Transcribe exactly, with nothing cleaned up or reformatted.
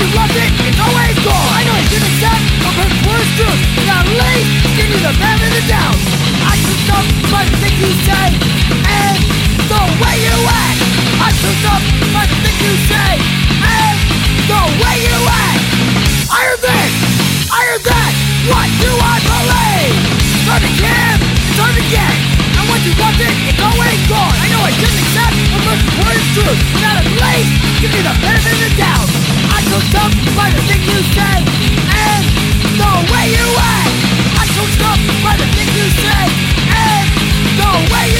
you loved it, it's always gone. I know you should accept a person's worst truth, but at least give you the benefit of the doubt. I took up by the things you say and the way you act. I took up by the things you say and the way you act. I heard this, I heard that. What do I believe? It's hard to give, it's hard to get. And once you loved it, it's always gone. I know I shouldn't accept a person's worst truth, but at least give me the benefit of the doubt. I took up by the things you say and the way you act. I took up by the things you say and the way